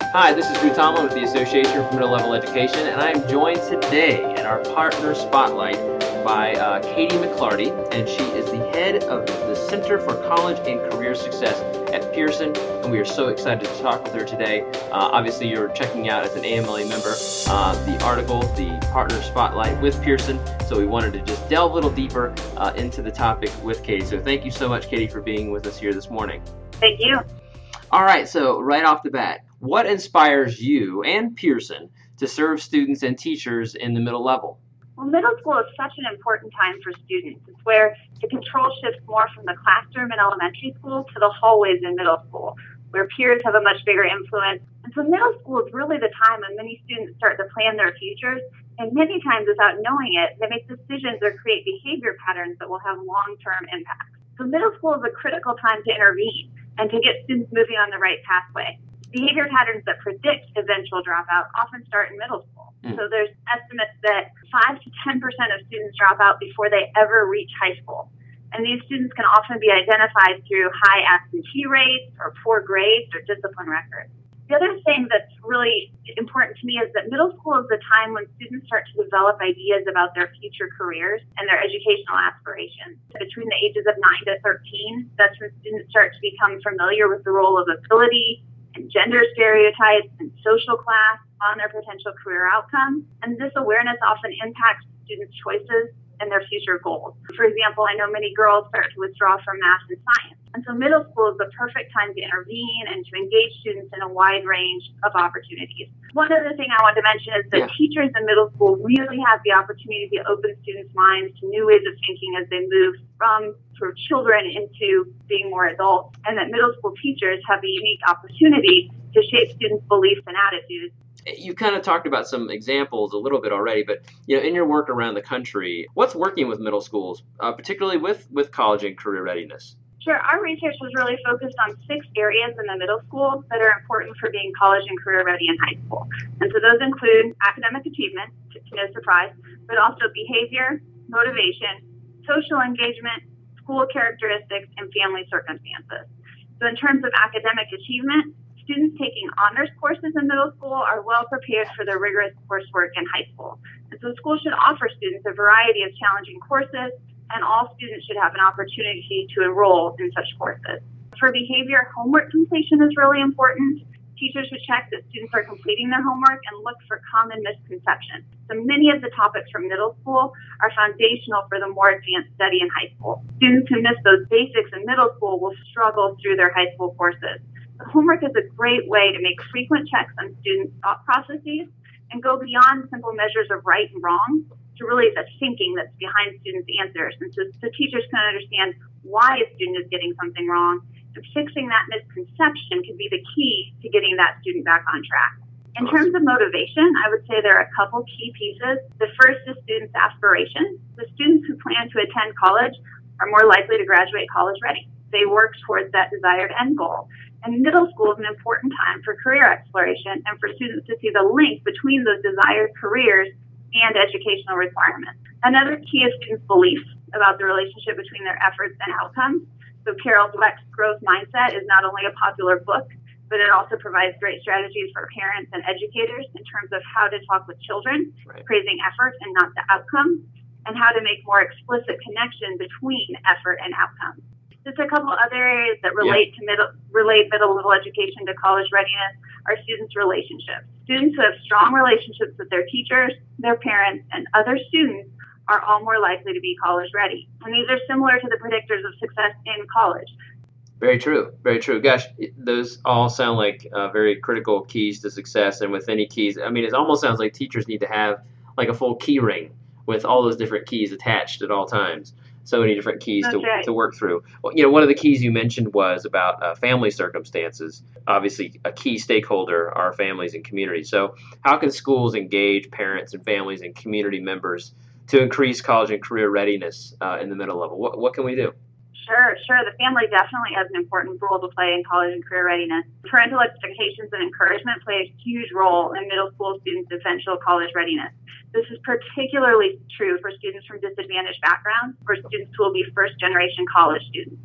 Hi, this is Drew Tomlin with the Association for Middle Level Education, and I am joined today in our Partner Spotlight by Katie McClarty, and she is the head of the Center for College and Career Success at Pearson, and we are so excited to talk with her today. Obviously, you're checking out as an AMLA member the article, the Partner Spotlight with Pearson, so we wanted to just delve a little deeper into the topic with Katie. So thank you so much, Katie, for being with us here this morning. Thank you. All right, so right off the bat, what inspires you and Pearson to serve students and teachers in the middle level? Well, middle school is such an important time for students. It's where the control shifts more from the classroom in elementary school to the hallways in middle school, where peers have a much bigger influence. And so middle school is really the time when many students start to plan their futures, and many times without knowing it, they make decisions or create behavior patterns that will have long-term impacts. So middle school is a critical time to intervene and to get students moving on the right pathway. Behavior patterns that predict eventual dropout often start in middle school. So there's estimates that 5 to 10% of students drop out before they ever reach high school. And these students can often be identified through high absentee rates or poor grades or discipline records. The other thing that's really important to me is that middle school is the time when students start to develop ideas about their future careers and their educational aspirations. Between the ages of 9 to 13, that's when students start to become familiar with the role of ability and gender stereotypes and social class on their potential career outcomes. And this awareness often impacts students' choices and their future goals. For example, I know many girls start to withdraw from math and science. And so middle school is the perfect time to intervene and to engage students in a wide range of opportunities. One other thing I want to mention is that teachers in middle school really have the opportunity to open students' minds to new ways of thinking as they move from sort of children into being more adults, and that middle school teachers have a unique opportunity to shape students' beliefs and attitudes. You kind of talked about some examples a little bit already, but in your work around the country, what's working with middle schools, particularly with college and career readiness? Sure. Our research was really focused on 6 areas in the middle school that are important for being college and career ready in high school. And so those include academic achievement, to no surprise, but also behavior, motivation, social engagement, school characteristics, and family circumstances. So in terms of academic achievement, students taking honors courses in middle school are well prepared for their rigorous coursework in high school. And so schools should offer students a variety of challenging courses, and all students should have an opportunity to enroll in such courses. For behavior, homework completion is really important. Teachers should check that students are completing their homework and look for common misconceptions. So many of the topics from middle school are foundational for the more advanced study in high school. Students who miss those basics in middle school will struggle through their high school courses. The homework is a great way to make frequent checks on students' thought processes and go beyond simple measures of right and wrong to really the thinking that's behind students' answers. And so teachers can understand why a student is getting something wrong, and fixing that misconception can be the key to getting that student back on track. In terms of motivation, I would say there are a couple key pieces. The first is students' aspiration. The students who plan to attend college are more likely to graduate college ready. They work towards that desired end goal. And middle school is an important time for career exploration and for students to see the link between those desired careers and educational requirements. Another key is students' belief about the relationship between their efforts and outcomes. So Carol Dweck's Growth Mindset is not only a popular book, but it also provides great strategies for parents and educators in terms of how to talk with children, praising effort and not the outcome, and how to make more explicit connection between effort and outcomes. Just a couple other areas that relate middle level education to college readiness are students' relationships. Students who have strong relationships with their teachers, their parents, and other students are all more likely to be college ready. And these are similar to the predictors of success in college. Very true. Very true. Gosh, those all sound like very critical keys to success. And with any keys, I mean, it almost sounds like teachers need to have like a full key ring with all those different keys attached at all times. So many different keys to work through. Well, one of the keys you mentioned was about family circumstances. Obviously, a key stakeholder are families and communities. So how can schools engage parents and families and community members to increase college and career readiness in the middle level? What can we do? Sure. The family definitely has an important role to play in college and career readiness. Parental expectations and encouragement play a huge role in middle school students' eventual college readiness. This is particularly true for students from disadvantaged backgrounds or students who will be first-generation college students.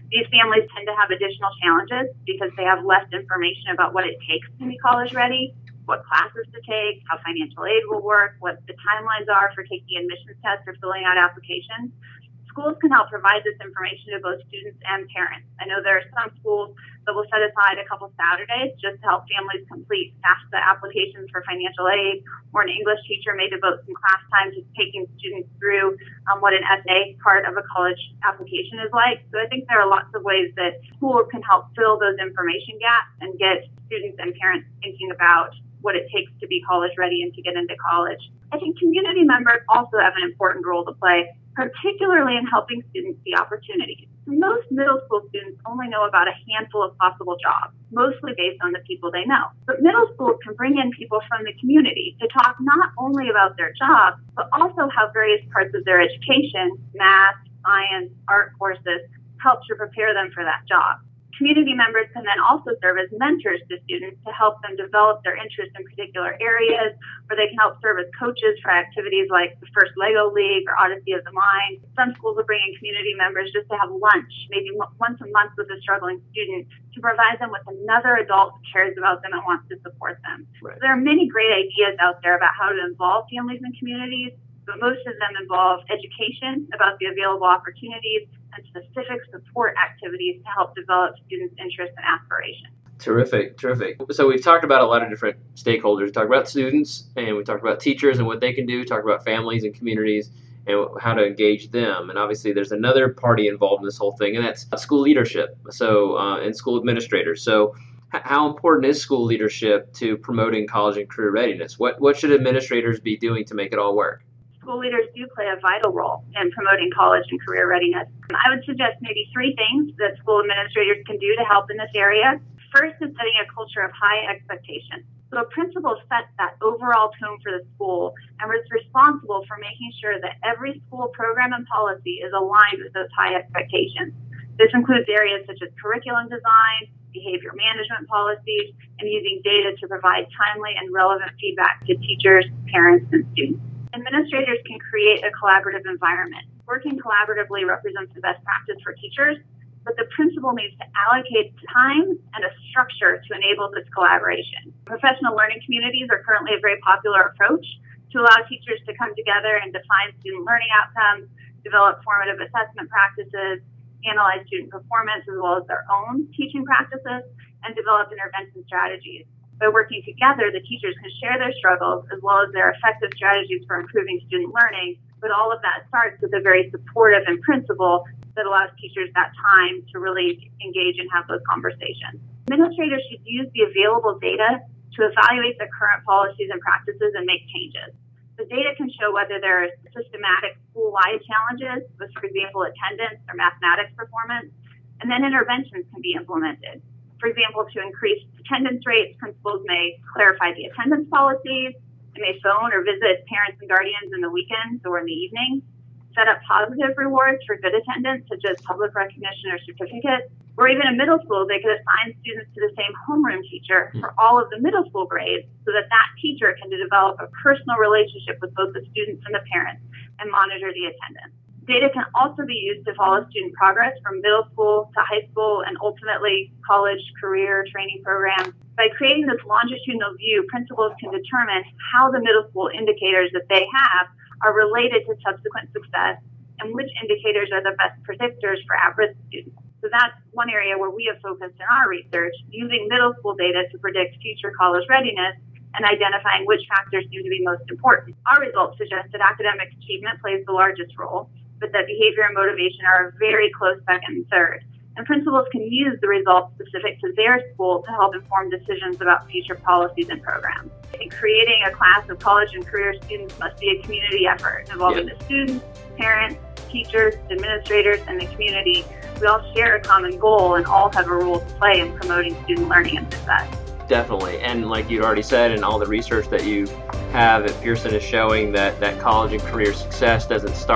These families tend to have additional challenges because they have less information about what it takes to be college ready, what classes to take, how financial aid will work, what the timelines are for taking admissions tests or filling out applications. Schools can help provide this information to both students and parents. I know there are some schools that will set aside a couple Saturdays just to help families complete FAFSA applications for financial aid, or an English teacher may devote some class time to taking students through what an essay part of a college application is like. So I think there are lots of ways that schools can help fill those information gaps and get students and parents thinking about what it takes to be college ready and to get into college. I think community members also have an important role to play, particularly in helping students see opportunities. Most middle school students only know about a handful of possible jobs, mostly based on the people they know. But middle schools can bring in people from the community to talk not only about their jobs, but also how various parts of their education, math, science, art courses, help to prepare them for that job. Community members can then also serve as mentors to students to help them develop their interest in particular areas, or they can help serve as coaches for activities like the First Lego League or Odyssey of the Mind. Some schools will bring in community members just to have lunch, maybe once a month with a struggling student, to provide them with another adult who cares about them and wants to support them. Right. So there are many great ideas out there about how to involve families and communities, but most of them involve education about the available opportunities and specific support activities to help develop students' interests and aspirations. Terrific. So we've talked about a lot of different stakeholders. We talked about students, and we talked about teachers and what they can do. We talked about families and communities and how to engage them. And obviously there's another party involved in this whole thing, and that's school leadership, and school administrators. So how important is school leadership to promoting college and career readiness? What should administrators be doing to make it all work? School leaders do play a vital role in promoting college and career readiness. I would suggest maybe 3 things that school administrators can do to help in this area. First is setting a culture of high expectations. So a principal sets that overall tone for the school and is responsible for making sure that every school program and policy is aligned with those high expectations. This includes areas such as curriculum design, behavior management policies, and using data to provide timely and relevant feedback to teachers, parents, and students. Administrators can create a collaborative environment. Working collaboratively represents the best practice for teachers, but the principal needs to allocate time and a structure to enable this collaboration. Professional learning communities are currently a very popular approach to allow teachers to come together and define student learning outcomes, develop formative assessment practices, analyze student performance as well as their own teaching practices, and develop intervention strategies. By working together, the teachers can share their struggles as well as their effective strategies for improving student learning, but all of that starts with a very supportive principal that allows teachers that time to really engage and have those conversations. Administrators should use the available data to evaluate the current policies and practices and make changes. The data can show whether there are systematic school-wide challenges with, for example, attendance or mathematics performance, and then interventions can be implemented. For example, to increase attendance rates, principals may clarify the attendance policies, they may phone or visit parents and guardians in the weekends or in the evenings, set up positive rewards for good attendance, such as public recognition or certificates, or even in middle school, they could assign students to the same homeroom teacher for all of the middle school grades so that that teacher can develop a personal relationship with both the students and the parents and monitor the attendance. Data can also be used to follow student progress from middle school to high school and ultimately college, career, training programs. By creating this longitudinal view, principals can determine how the middle school indicators that they have are related to subsequent success and which indicators are the best predictors for at-risk students. So that's one area where we have focused in our research, using middle school data to predict future college readiness and identifying which factors seem to be most important. Our results suggest that academic achievement plays the largest role, but that behavior and motivation are a very close second and third. And principals can use the results specific to their school to help inform decisions about future policies and programs. I think creating a class of college and career students must be a community effort involving the students, parents, teachers, administrators, and the community. We all share a common goal and all have a role to play in promoting student learning and success. Definitely. And like you'd already said, and all the research that you have at Pearson is showing that college and career success doesn't start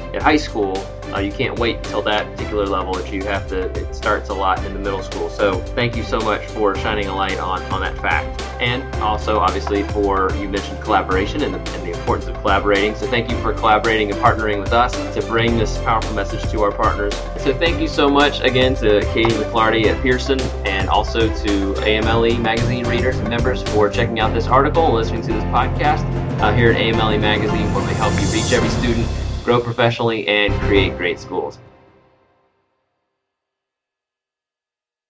at high school, you can't wait until that particular level. That you have to. It starts a lot in the middle school. So thank you so much for shining a light on that fact, and also obviously for, you mentioned collaboration and the importance of collaborating. So thank you for collaborating and partnering with us to bring this powerful message to our partners. So thank you so much again to Katie McClarty at Pearson, and also to AMLE Magazine readers and members for checking out this article and listening to this podcast here at AMLE Magazine, where we help you reach every student, grow professionally, and create great schools.